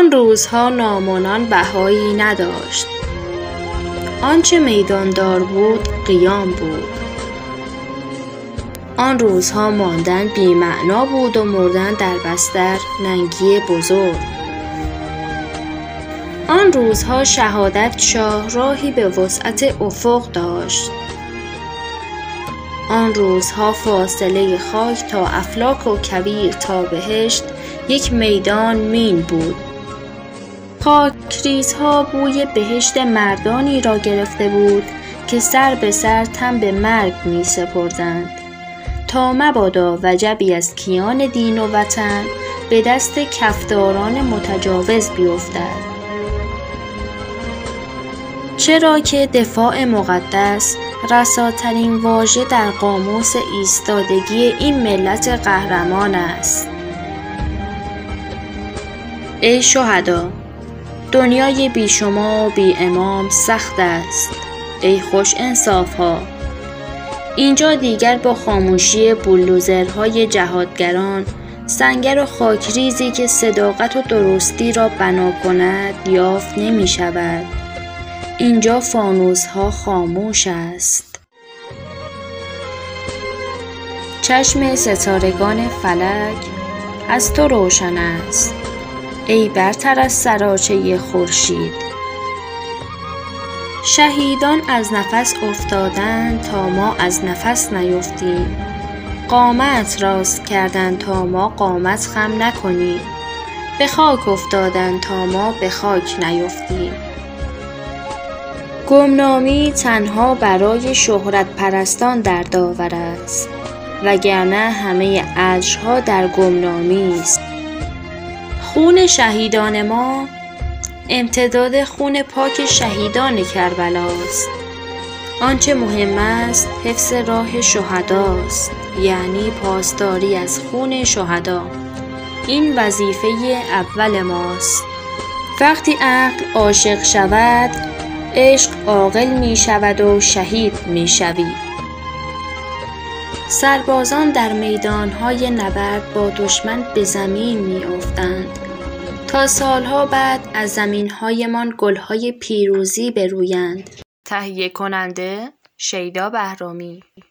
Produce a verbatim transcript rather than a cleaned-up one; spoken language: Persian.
آن روزها نامانان بهایی نداشت. آنچه میداندار بود قیام بود. آن روزها ماندن بی معنا بود و مردن در بستر ننگی بزرگ. آن روزها شهادت شاه راهی به وسعت افق داشت. آن روزها فاصله خاک تا افلاک و کویر تا بهشت یک میدان مین بود. خاکریزها بوی بهشت مردانی را گرفته بود که سر به سر تن به مرگ می سپردند تا مبادا وجبی از کیان دین و وطن به دست کفداران متجاوز بیفتد. چرا که دفاع مقدس رساترین واژه در قاموس ایستادگی این ملت قهرمان است. ای شهدا، دنیای بی شما و بی امام سخت است. ای خوش انصاف ها، اینجا دیگر با خاموشی بولدوزرهای جهادگران سنگر و خاکریزی که صداقت و درستی را بنا کند یافت نمی شود. اینجا فانوس ها خاموش است. چشم ستارگان فلک از تو روشن است، ای برتر از سراچه خورشید. شهیدان از نفس افتادند تا ما از نفس نیفتیم. قامت راست کردند تا ما قامت خم نکنیم. به خاک افتادند تا ما به خاک نیفتیم. گمنامی تنها برای شهرت پرستان در داور است، وگرنه همه اجرها در گمنامی است. خون شهیدان ما امتداد خون پاک شهیدان کربلا است. آنچه مهم است حفظ راه شهداست، یعنی پاسداری از خون شهدا. این وظیفه اول ماست. وقتی عقل عاشق شود، عشق عاقل می شود و شهید می شوی. سربازان در میدانهای نبرد با دشمن به زمین می افتند تا سالها بعد از زمینهایمان گلهای پیروزی برویند. تهیه کننده شیدا بهرامی.